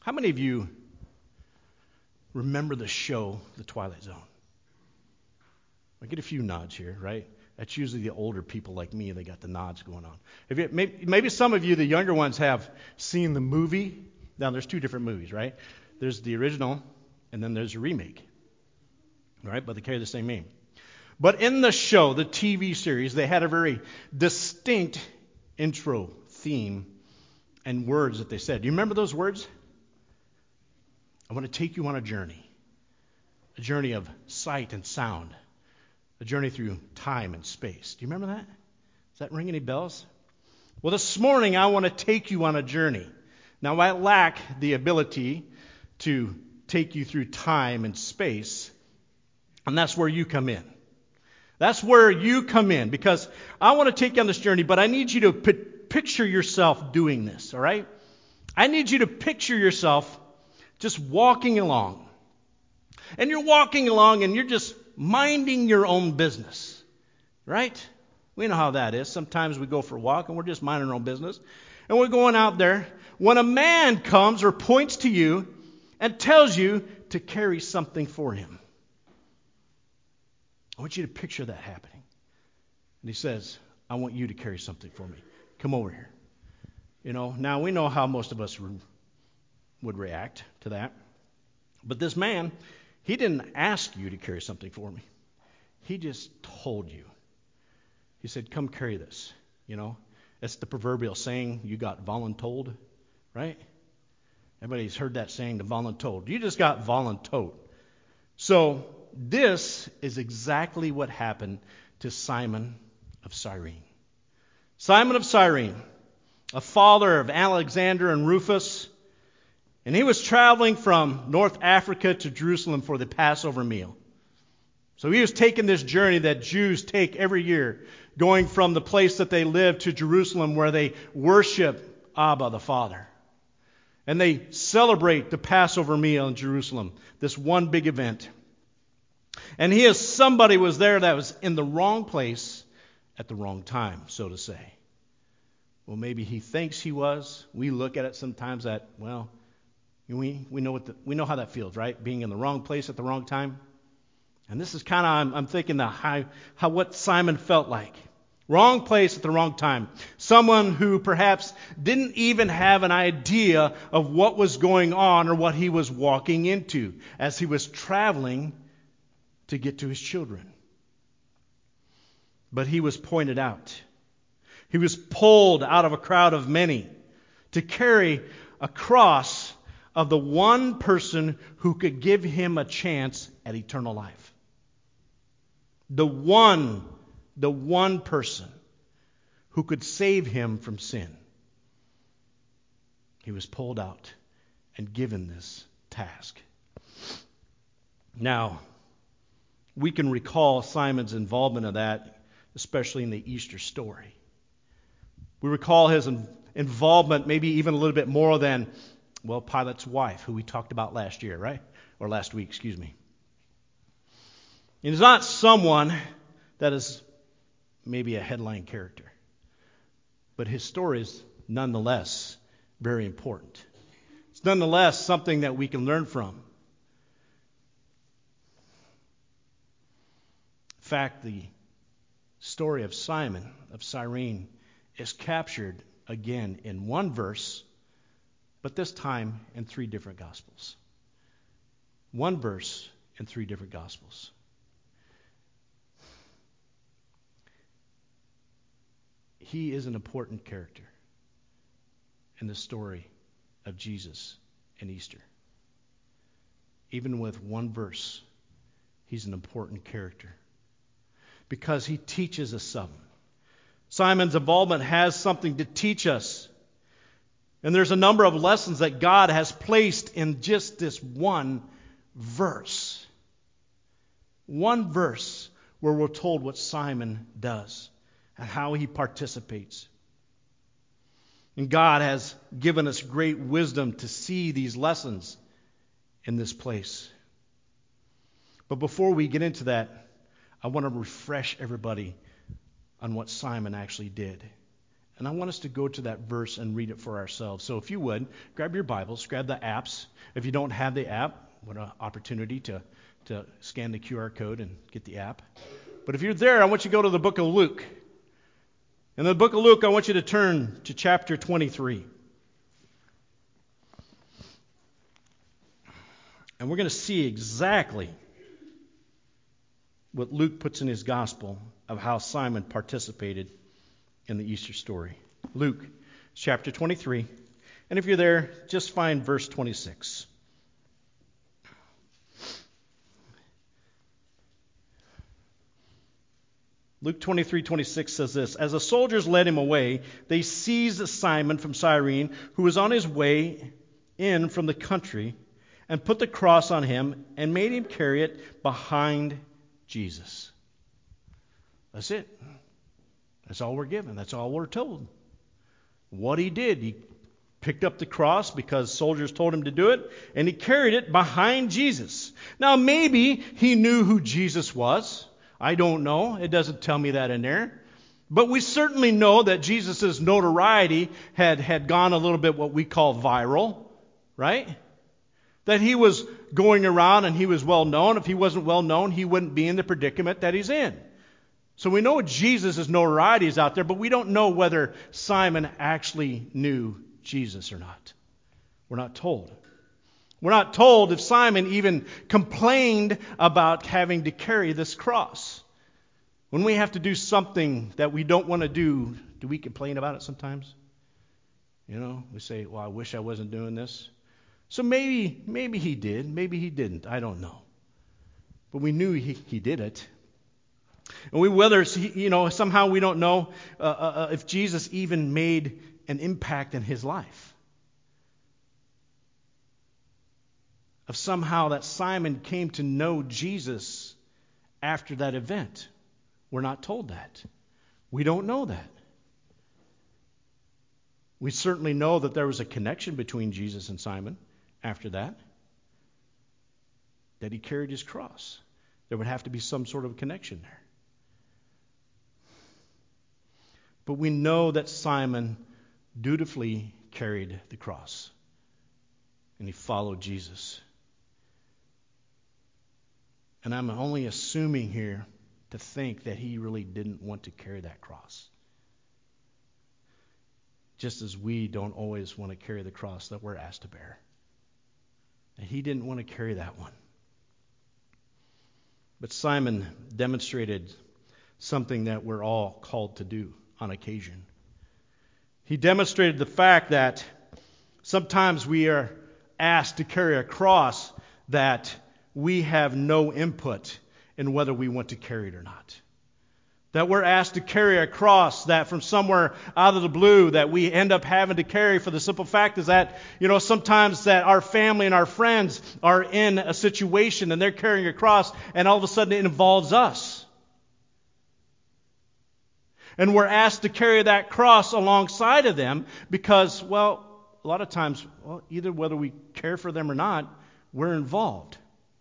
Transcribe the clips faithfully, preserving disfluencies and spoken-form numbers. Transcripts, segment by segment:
How many of you remember the show, The Twilight Zone? I get a few nods here, right? That's usually the older people like me. They got the nods going on. Have you, maybe, maybe some of you, the younger ones, have seen the movie. Now, there's two different movies, right? There's the original, and then there's a remake, right? But they carry the same name. But in the show, the T V series, they had a very distinct intro theme and words that they said. Do you remember those words? I want to take you on a journey. A journey of sight and sound. A journey through time and space. Do you remember that? Does that ring any bells? Well, this morning I want to take you on a journey. Now, I lack the ability to take you through time and space, and that's where you come in. That's where you come in, because I want to take you on this journey, but I need you to p- picture yourself doing this, all right? I need you to picture yourself just walking along. And you're walking along and you're just minding your own business, right? We know how that is. Sometimes we go for a walk and we're just minding our own business. And we're going out there when a man comes or points to you and tells you to carry something for him. I want you to picture that happening. And he says, I want you to carry something for me. Come over here. You know, now we know how most of us would, would react to that. But this man, he didn't ask you to carry something for me. He just told you. He said, come carry this. You know, that's the proverbial saying, you got voluntold, right? Everybody's heard that saying, the voluntold. You just got voluntold. So this is exactly what happened to Simon of Cyrene. Simon of Cyrene, a father of Alexander and Rufus, and he was traveling from North Africa to Jerusalem for the Passover meal. So he was taking this journey that Jews take every year, going from the place that they live to Jerusalem where they worship Abba the Father. And they celebrate the Passover meal in Jerusalem, this one big event. And he as somebody was there that was in the wrong place at the wrong time, so to say. Well, maybe he thinks he was. We look at it sometimes that, well, we we know what the, we know how that feels, right? Being in the wrong place at the wrong time. And this is kind of, I'm, I'm thinking the how, how what Simon felt like. Wrong place at the wrong time. Someone who perhaps didn't even have an idea of what was going on or what he was walking into as he was traveling to get to his children. But he was pointed out. He was pulled out of a crowd of many to carry a cross of the one person who could give him a chance at eternal life. The one, the one person who could save him from sin. He was pulled out and given this task. Now, we can recall Simon's involvement in that, especially in the Easter story. We recall his involvement maybe even a little bit more than, well, Pilate's wife, who we talked about last year, right? Or last week, excuse me. It is not someone that is maybe a headline character, but his story is nonetheless very important. It's nonetheless something that we can learn from. In fact, the story of Simon of Cyrene is captured again in one verse, but this time in three different Gospels. One verse in three different Gospels. He is an important character in the story of Jesus and Easter. Even with one verse, he's an important character because he teaches us something. Simon's involvement has something to teach us. And there's a number of lessons that God has placed in just this one verse. One verse where we're told what Simon does and how he participates. And God has given us great wisdom to see these lessons in this place. But before we get into that, I want to refresh everybody on what Simon actually did And I want us to go to that verse and read it for ourselves. So if you would, grab your Bibles, grab the apps. If you don't have the app, what an opportunity to, to scan the Q R code and get the app. But if you're there, I want you to go to the book of Luke. In the book of Luke, I want you to turn to chapter twenty-three. And we're going to see exactly what Luke puts in his gospel of how Simon participated in the Easter story. Luke chapter twenty-three. And if you're there, just find verse twenty-six. Luke twenty-three twenty-six says this: As the soldiers led him away, they seized Simon from Cyrene, who was on his way in from the country, and put the cross on him and made him carry it behind Jesus. That's it. That's all we're given. That's all we're told. What he did, he picked up the cross because soldiers told him to do it, and he carried it behind Jesus. Now, maybe he knew who Jesus was. I don't know. It doesn't tell me that in there. But we certainly know that Jesus' notoriety had, had gone a little bit what we call viral, right? That he was going around and he was well known. If he wasn't well known, he wouldn't be in the predicament that he's in. So we know Jesus' notoriety is out there, but we don't know whether Simon actually knew Jesus or not. We're not told. We're not told if Simon even complained about having to carry this cross. When we have to do something that we don't want to do, do we complain about it sometimes? You know, we say, well, I wish I wasn't doing this. So maybe maybe he did, maybe he didn't. I don't know. But we knew he, he did it. And we, whether, you know, somehow we don't know uh, uh, if Jesus even made an impact in his life. If somehow that Simon came to know Jesus after that event. We're not told that. We don't know that. We certainly know that there was a connection between Jesus and Simon after that. That he carried his cross. There would have to be some sort of connection there. But we know that Simon dutifully carried the cross. And he followed Jesus. And I'm only assuming here to think that he really didn't want to carry that cross. Just as we don't always want to carry the cross that we're asked to bear. And he didn't want to carry that one. But Simon demonstrated something that we're all called to do on occasion. He demonstrated the fact that sometimes we are asked to carry a cross that we have no input in whether we want to carry it or not. That we're asked to carry a cross that from somewhere out of the blue that we end up having to carry for the simple fact is that, you know, sometimes that our family and our friends are in a situation and they're carrying a cross and all of a sudden it involves us. And we're asked to carry that cross alongside of them because, well, a lot of times, well, either whether we care for them or not, we're involved.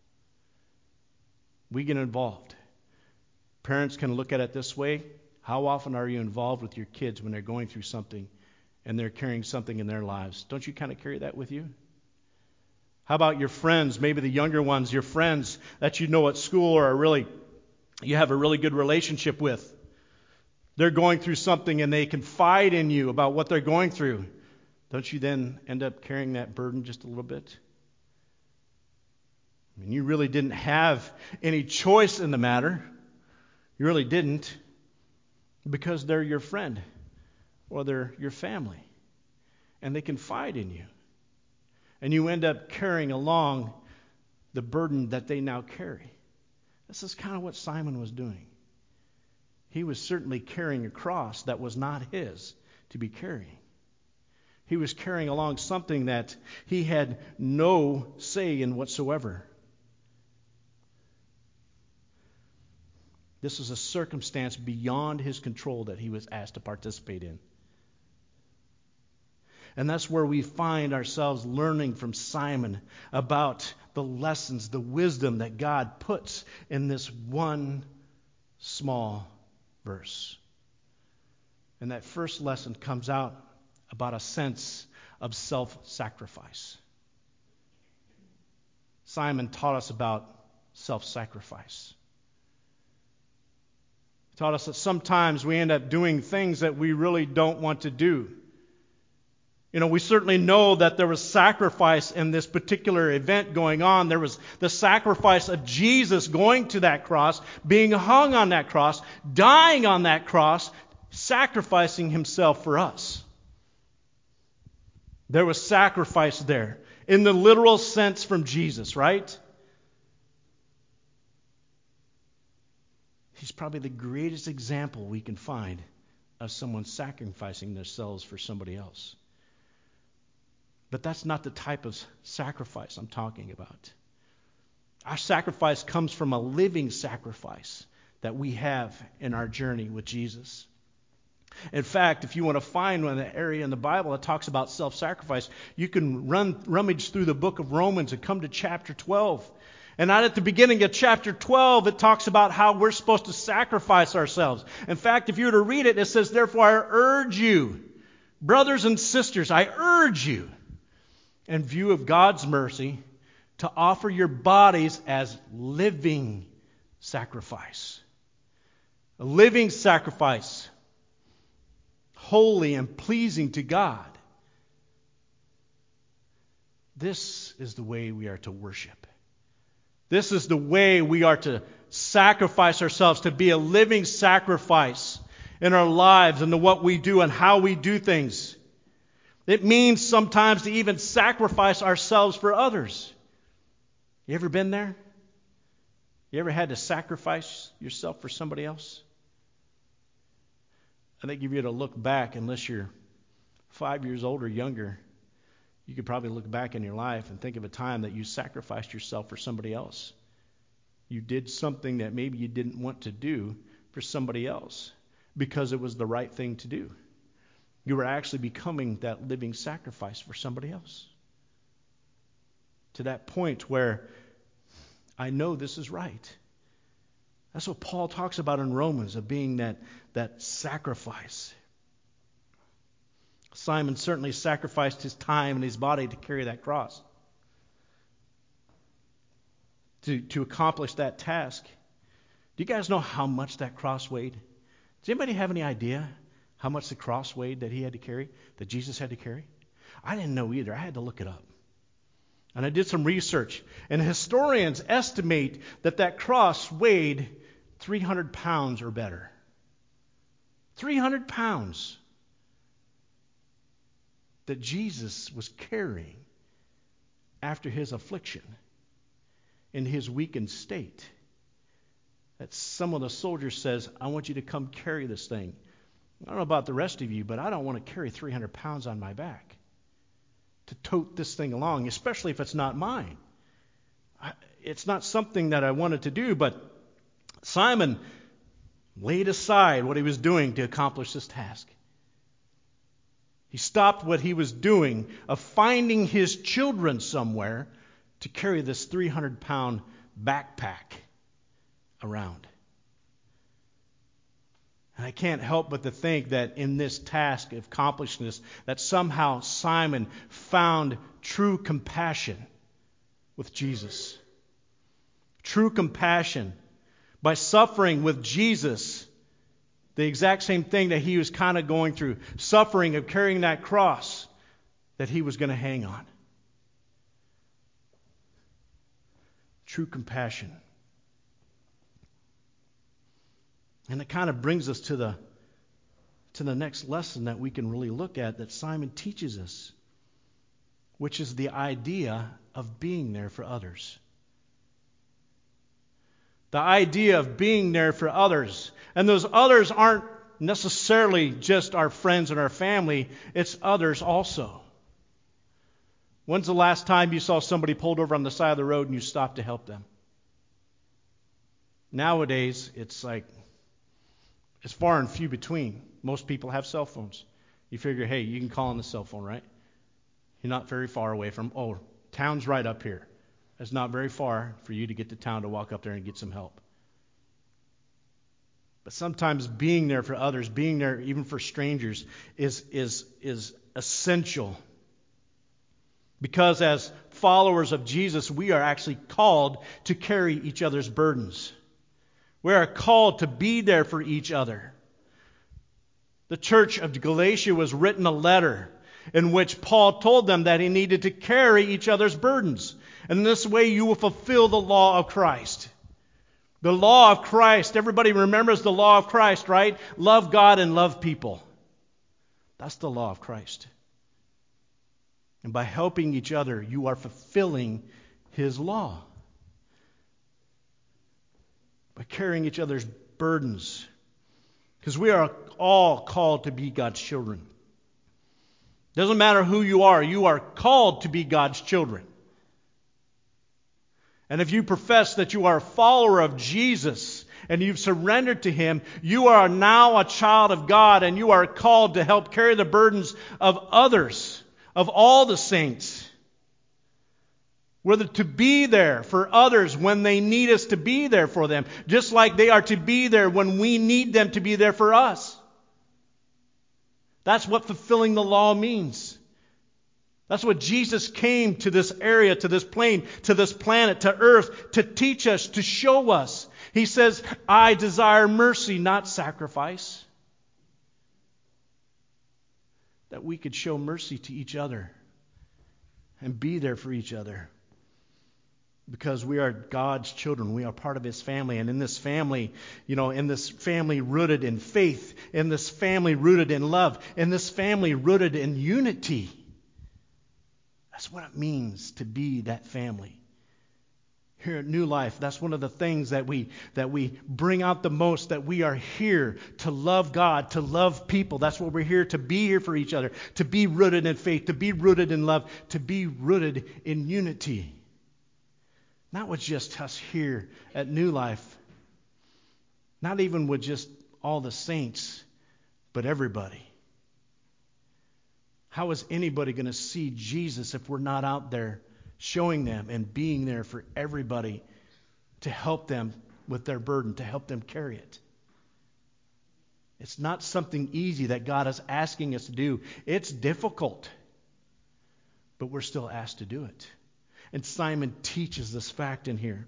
We get involved. Parents can look at it this way. How often are you involved with your kids when they're going through something and they're carrying something in their lives? Don't you kind of carry that with you? How about your friends, maybe the younger ones, your friends that you know at school or are really, you have a really good relationship with? They're going through something and they confide in you about what they're going through. Don't you then end up carrying that burden just a little bit? I mean, you really didn't have any choice in the matter. You really didn't, because they're your friend or they're your family. And they confide in you. And you end up carrying along the burden that they now carry. This is kind of what Simon was doing. He was certainly carrying a cross that was not his to be carrying. He was carrying along something that he had no say in whatsoever. This was a circumstance beyond his control that he was asked to participate in. And that's where we find ourselves learning from Simon about the lessons, the wisdom that God puts in this one small verse. And that first lesson comes out about a sense of self-sacrifice. Simon taught us about self-sacrifice. He taught us that sometimes we end up doing things that we really don't want to do. You know, we certainly know that there was sacrifice in this particular event going on. There was the sacrifice of Jesus going to that cross, being hung on that cross, dying on that cross, sacrificing himself for us. There was sacrifice there, in the literal sense from Jesus, right? He's probably the greatest example we can find of someone sacrificing themselves for somebody else. But that's not the type of sacrifice I'm talking about. Our sacrifice comes from a living sacrifice that we have in our journey with Jesus. In fact, if you want to find one area in the Bible that talks about self-sacrifice, you can run rummage through the book of Romans and come to chapter twelve. And right at the beginning of chapter twelve, it talks about how we're supposed to sacrifice ourselves. In fact, if you were to read it, it says, "Therefore I urge you, brothers and sisters, I urge you, in view of God's mercy, to offer your bodies as living sacrifice." A living sacrifice, holy and pleasing to God. This is the way we are to worship. This is the way we are to sacrifice ourselves, to be a living sacrifice in our lives and to what we do and how we do things. It means sometimes to even sacrifice ourselves for others. You ever been there? You ever had to sacrifice yourself for somebody else? I think if you were to look back, unless you're five years old or younger, you could probably look back in your life and think of a time that you sacrificed yourself for somebody else. You did something that maybe you didn't want to do for somebody else because it was the right thing to do. You were actually becoming that living sacrifice for somebody else. To that point where I know this is right. That's what Paul talks about in Romans, of being that, that sacrifice. Simon certainly sacrificed his time and his body to carry that cross. To, to accomplish that task. Do you guys know how much that cross weighed? Does anybody have any idea how much the cross weighed that he had to carry, that Jesus had to carry? I didn't know either. I had to look it up. And I did some research. And historians estimate that that cross weighed three hundred pounds or better. three hundred pounds that Jesus was carrying after his affliction in his weakened state. That some of the soldiers says, "I want you to come carry this thing. I don't know about the rest of you, but I don't want to carry three hundred pounds on my back to tote this thing along, especially if it's not mine." I, it's not something that I wanted to do, but Simon laid aside what he was doing to accomplish this task. He stopped what he was doing of finding his children somewhere to carry this three hundred pound backpack around. And I can't help but to think that in this task of accomplishing this, that somehow Simon found true compassion with Jesus. True compassion. By suffering with Jesus, the exact same thing that he was kind of going through, suffering of carrying that cross that he was going to hang on. True compassion. And it kind of brings us to the to the next lesson that we can really look at that Simon teaches us, which is the idea of being there for others. The idea of being there for others. And those others aren't necessarily just our friends and our family. It's others also. When's the last time you saw somebody pulled over on the side of the road and you stopped to help them? Nowadays, it's like, it's far and few between. Most people have cell phones. You figure, hey, you can call on the cell phone, right? You're not very far away from, oh, town's right up here. It's not very far for you to get to town to walk up there and get some help. But sometimes being there for others, being there even for strangers, is, is, is essential. Because as followers of Jesus, we are actually called to carry each other's burdens. We are called to be there for each other. The church of Galatia was written a letter in which Paul told them that he needed to carry each other's burdens. And in this way you will fulfill the law of Christ. The law of Christ, everybody remembers the law of Christ, right? Love God and love people. That's the law of Christ. And by helping each other, you are fulfilling His law. By carrying each other's burdens. Because we are all called to be God's children. Doesn't matter who you are, you are called to be God's children. And if you profess that you are a follower of Jesus and you've surrendered to Him, you are now a child of God and you are called to help carry the burdens of others, of all the saints. Whether to be there for others when they need us to be there for them, just like they are to be there when we need them to be there for us. That's what fulfilling the law means. That's what Jesus came to this area, to this plane, to this planet, to earth, to teach us, to show us. He says, I desire mercy, not sacrifice. That we could show mercy to each other and be there for each other. Because we are God's children. We are part of His family. And in this family, you know, in this family rooted in faith, in this family rooted in love, in this family rooted in unity. That's what it means to be that family. Here at New Life, that's one of the things that we that we bring out the most, that we are here to love God, to love people. That's what we're here to be here for each other, to be rooted in faith, to be rooted in love, to be rooted in unity. Not with just us here at New Life, not even with just all the saints, but everybody. How is anybody going to see Jesus if we're not out there showing them and being there for everybody to help them with their burden, to help them carry it? It's not something easy that God is asking us to do. It's difficult, but we're still asked to do it. And Simon teaches this fact in here.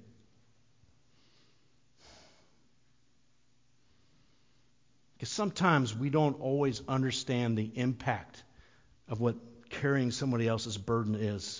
Because sometimes we don't always understand the impact of what carrying somebody else's burden is.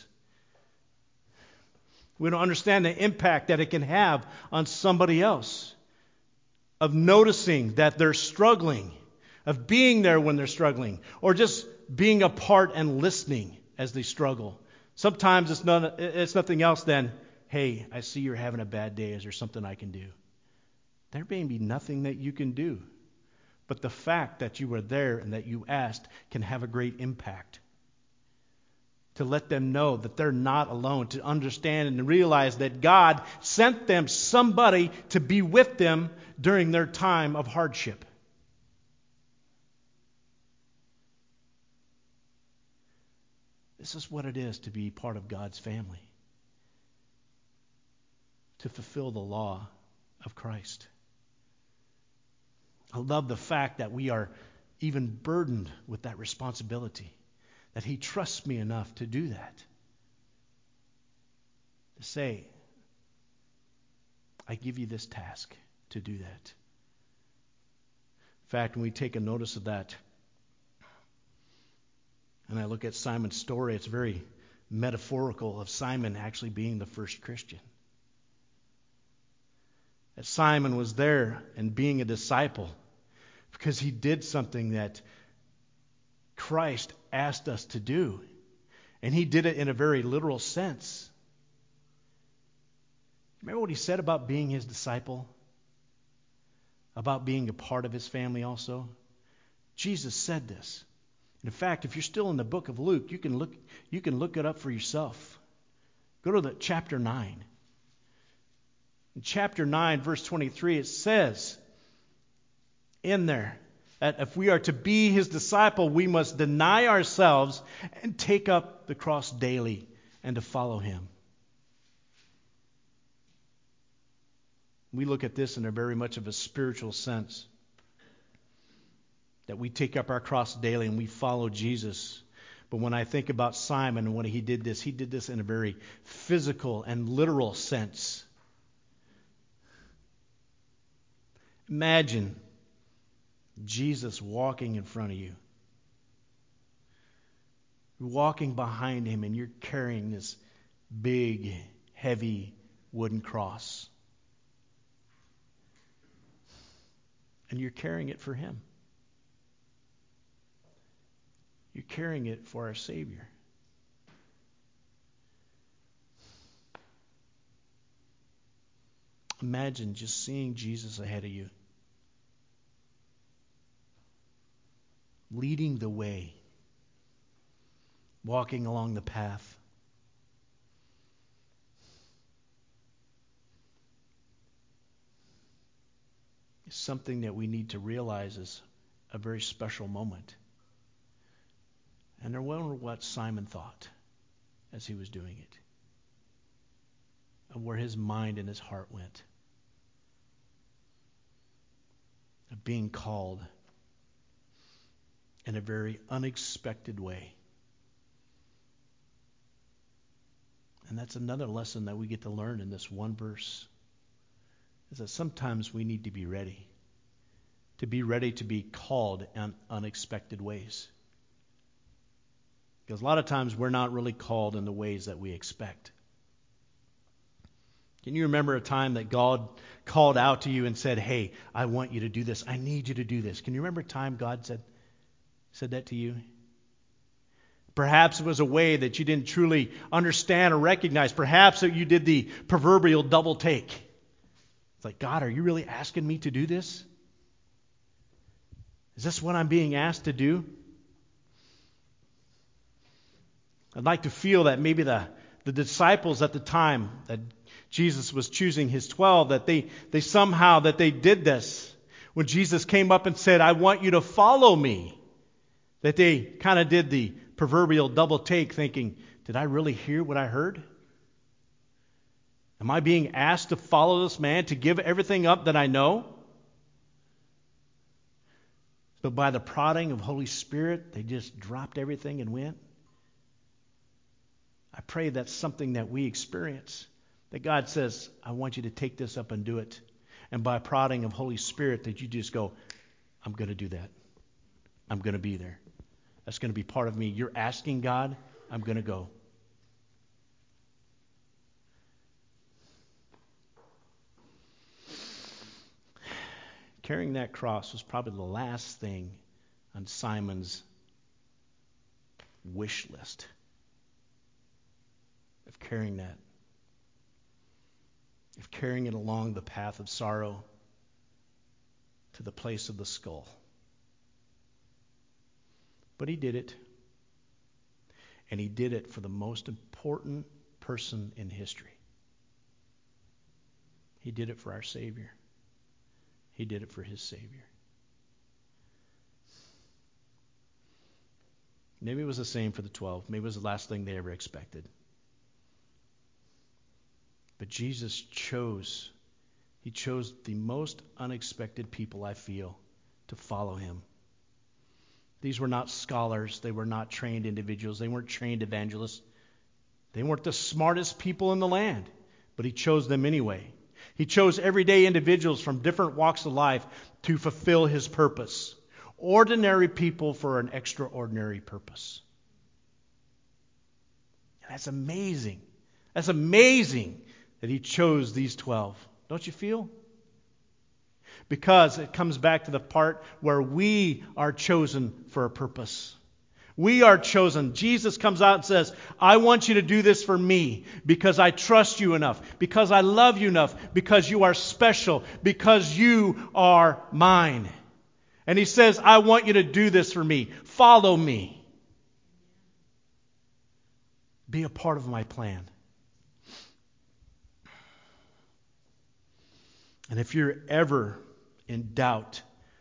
We don't understand the impact that it can have on somebody else. Of noticing that they're struggling. Of being there when they're struggling. Or just being a part and listening as they struggle. Sometimes it's, not, it's nothing else than, hey, I see you're having a bad day. Is there something I can do? There may be nothing that you can do. But the fact that you were there and that you asked can have a great impact. To let them know that they're not alone. To understand and realize that God sent them somebody to be with them during their time of hardship. This is what it is to be part of God's family. To fulfill the law of Christ. I love the fact that we are even burdened with that responsibility. That He trusts me enough to do that. To say, I give you this task to do that. In fact, when we take a notice of that, and I look at Simon's story, it's very metaphorical of Simon actually being the first Christian. That Simon was there and being a disciple because he did something that Christ asked us to do. And he did it in a very literal sense. Remember what he said about being his disciple? About being a part of his family also? Jesus said this. In fact, if you're still in the book of Luke, you can look you can look it up for yourself. Go to the chapter nine. In chapter nine, verse twenty-three, it says in there that if we are to be his disciple, we must deny ourselves and take up the cross daily and to follow him. We look at this in a very much of a spiritual sense. That we take up our cross daily and we follow Jesus. But when I think about Simon and when he did this, he did this in a very physical and literal sense. Imagine Jesus walking in front of you. You're walking behind him and you're carrying this big, heavy wooden cross. And you're carrying it for him. You're carrying it for our Savior. Imagine just seeing Jesus ahead of you, leading the way, walking along the path. It's something that we need to realize is a very special moment. And I wonder what Simon thought as he was doing it, and where his mind and his heart went. Of being called in a very unexpected way. And that's another lesson that we get to learn in this one verse, is that sometimes we need to be ready. To be ready to be called in unexpected ways. Because a lot of times we're not really called in the ways that we expect. Can you remember a time that God called out to you and said, hey, I want you to do this. I need you to do this. Can you remember a time God said, said that to you? Perhaps it was a way that you didn't truly understand or recognize. Perhaps you did the proverbial double take. It's like, God, are you really asking me to do this? Is this what I'm being asked to do? I'd like to feel that maybe the, the disciples at the time that Jesus was choosing his twelve, that they, they somehow, that they did this. When Jesus came up and said, I want you to follow me, that they kind of did the proverbial double take, thinking, did I really hear what I heard? Am I being asked to follow this man, to give everything up that I know? But by the prodding of Holy Spirit, they just dropped everything and went. I pray that's something that we experience. That God says, I want you to take this up and do it. And by prodding of Holy Spirit, that you just go, I'm going to do that. I'm going to be there. That's going to be part of me. You're asking God, I'm going to go. Carrying that cross was probably the last thing on Simon's wish list. Of carrying that. Of carrying it along the path of sorrow to the place of the skull. But he did it. And he did it for the most important person in history. He did it for our Savior. He did it for his Savior. Maybe it was the same for the twelve. Maybe it was the last thing they ever expected. But Jesus chose, he chose the most unexpected people, I feel, to follow him. These were not scholars. They were not trained individuals. They weren't trained evangelists. They weren't the smartest people in the land. But he chose them anyway. He chose everyday individuals from different walks of life to fulfill his purpose. Ordinary people for an extraordinary purpose. And that's amazing. That's amazing that he chose these twelve. Don't you feel? Because it comes back to the part where we are chosen for a purpose. We are chosen. Jesus comes out and says, I want you to do this for me because I trust you enough, because I love you enough, because you are special, because you are mine. And he says, I want you to do this for me. Follow me. Be a part of my plan. And if you're ever in doubt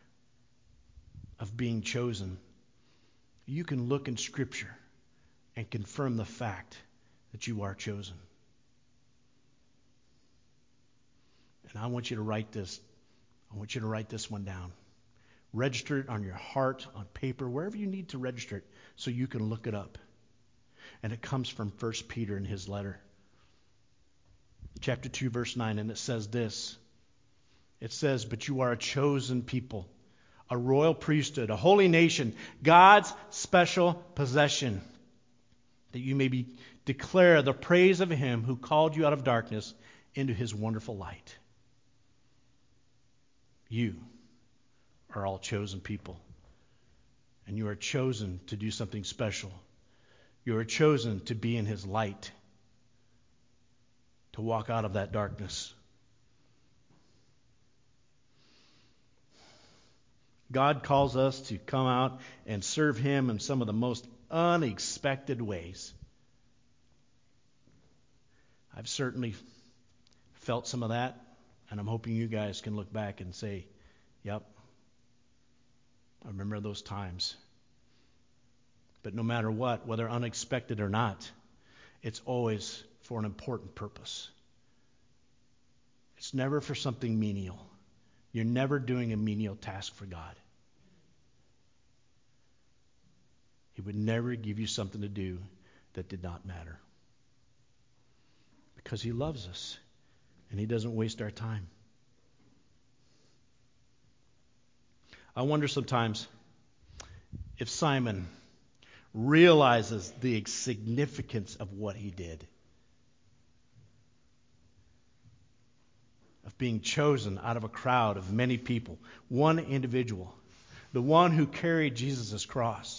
of being chosen, you can look in Scripture and confirm the fact that you are chosen. And I want you to write this. I want you to write this one down. Register it on your heart, on paper, wherever you need to register it so you can look it up. And it comes from First Peter in his letter. Chapter two, verse nine, and it says this. It says, but you are a chosen people, a royal priesthood, a holy nation, God's special possession, that you may be declare the praise of him who called you out of darkness into his wonderful light. You are all chosen people, and you are chosen to do something special. You are chosen to be in his light, to walk out of that darkness. God calls us to come out and serve him in some of the most unexpected ways. I've certainly felt some of that, and I'm hoping you guys can look back and say, yep, I remember those times. But no matter what, whether unexpected or not, it's always for an important purpose. It's never for something menial. You're never doing a menial task for God. He would never give you something to do that did not matter. Because he loves us, and he doesn't waste our time. I wonder sometimes if Simon realizes the significance of what he did. Of being chosen out of a crowd of many people. One individual. The one who carried Jesus' cross.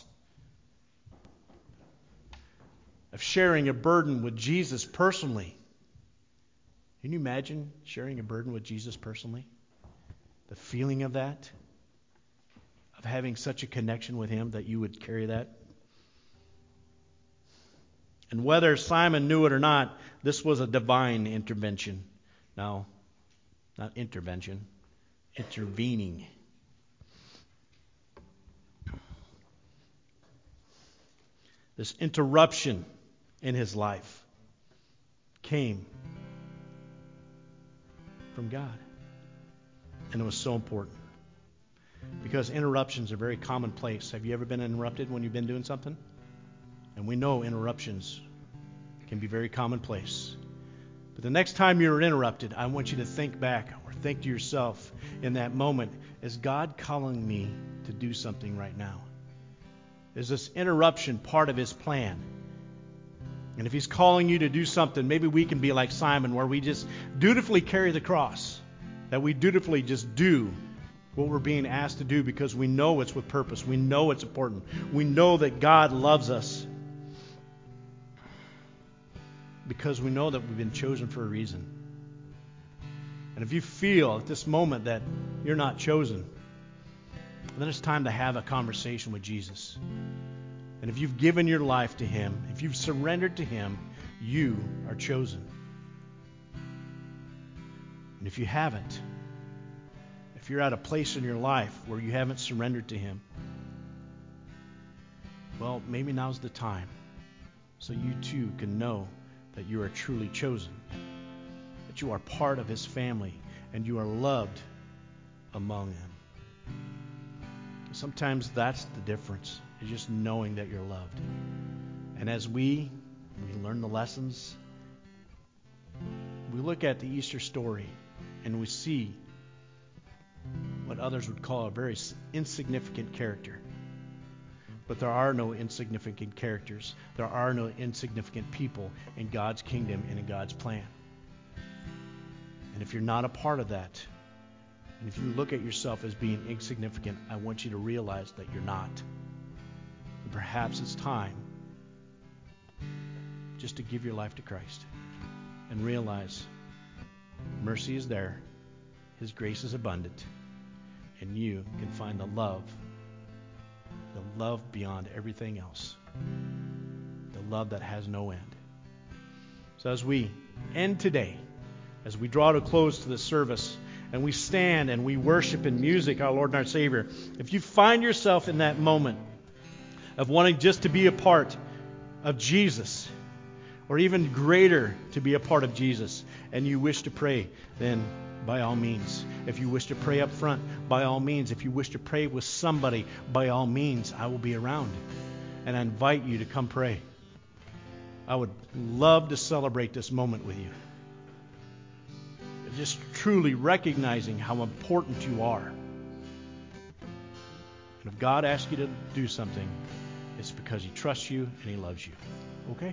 Of sharing a burden with Jesus personally. Can you imagine sharing a burden with Jesus personally? The feeling of that? Of having such a connection with him that you would carry that? And whether Simon knew it or not, this was a divine intervention. Now, not intervention, intervening. This interruption in his life came from God. And it was so important. Because interruptions are very commonplace. Have you ever been interrupted when you've been doing something? And we know interruptions can be very commonplace. But the next time you're interrupted, I want you to think back or think to yourself in that moment, is God calling me to do something right now? Is this interruption part of his plan? And if he's calling you to do something, maybe we can be like Simon, where we just dutifully carry the cross. That we dutifully just do what we're being asked to do because we know it's with purpose. We know it's important. We know that God loves us. Because we know that we've been chosen for a reason. And if you feel at this moment that you're not chosen, then it's time to have a conversation with Jesus. And if you've given your life to him, if you've surrendered to him, you are chosen. And if you haven't, if you're at a place in your life where you haven't surrendered to him, well, maybe now's the time so you too can know that you are truly chosen, that you are part of his family, and you are loved among them. Sometimes that's the difference, is just knowing that you're loved. And as we, we learn the lessons, we look at the Easter story, and we see what others would call a very insignificant character. But there are no insignificant characters. There are no insignificant people in God's kingdom and in God's plan. And if you're not a part of that, and if you look at yourself as being insignificant, I want you to realize that you're not. And perhaps it's time just to give your life to Christ and realize mercy is there, his grace is abundant, and you can find the love The love beyond everything else. The love that has no end. So as we end today, as we draw to close to the service, and we stand and we worship in music our Lord and our Savior, if you find yourself in that moment of wanting just to be a part of Jesus, or even greater to be a part of Jesus, and you wish to pray, then by all means. If you wish to pray up front, by all means. If you wish to pray with somebody, by all means, I will be around. And I invite you to come pray. I would love to celebrate this moment with you. Just truly recognizing how important you are. And if God asks you to do something, it's because He trusts you and He loves you. Okay?